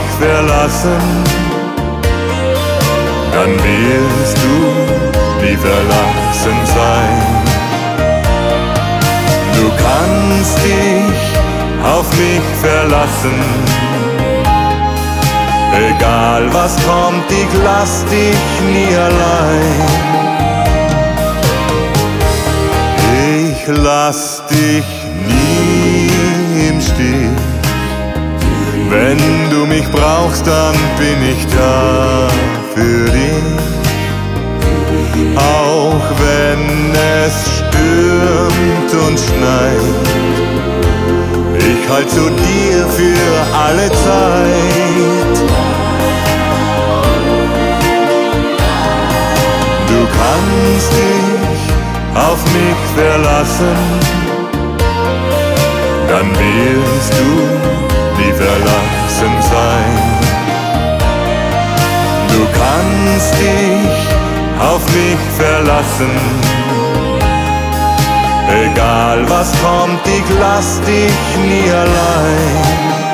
verlassen, dann wirst du nie verlassen sein. Du kannst dich auf mich verlassen, egal was kommt, ich lass dich nie allein. Ich lass dich nie im Stich. Wenn du mich brauchst, dann bin ich da für dich. Auch wenn es stürmt und schneit, ich halt zu dir für alle Zeit. Du kannst dich auf mich verlassen, dann wirst du nie verlassen sein. Du kannst dich auf mich verlassen, egal was kommt, ich lass dich nie allein.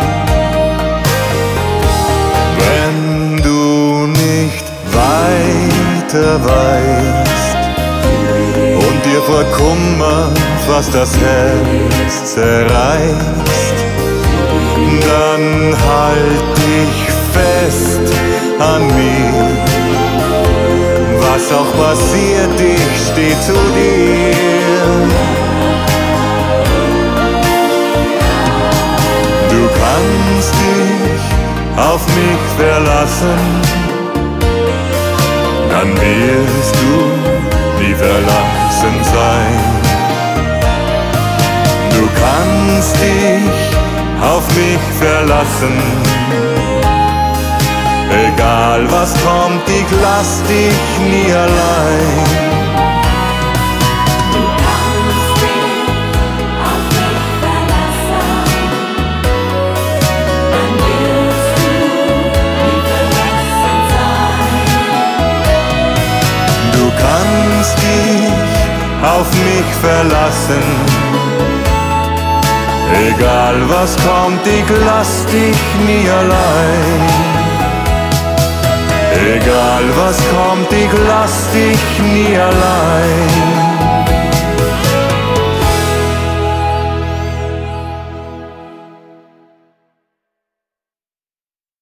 Wenn du nicht weiter weißt und dir vor Kummer fast das Herz zerreißt, dann halt dich fest an mir. Was auch passiert, ich steh zu dir. Du kannst dich auf mich verlassen, dann wirst du nie verlassen sein. Du kannst dich auf mich verlassen, egal was kommt, ich lass dich nie allein. Du kannst dich auf mich verlassen, dann wirst du nie verlassen sein. Du kannst dich auf mich verlassen, egal was kommt, ich lass dich nie allein. Egal was kommt, ich lass dich nie allein.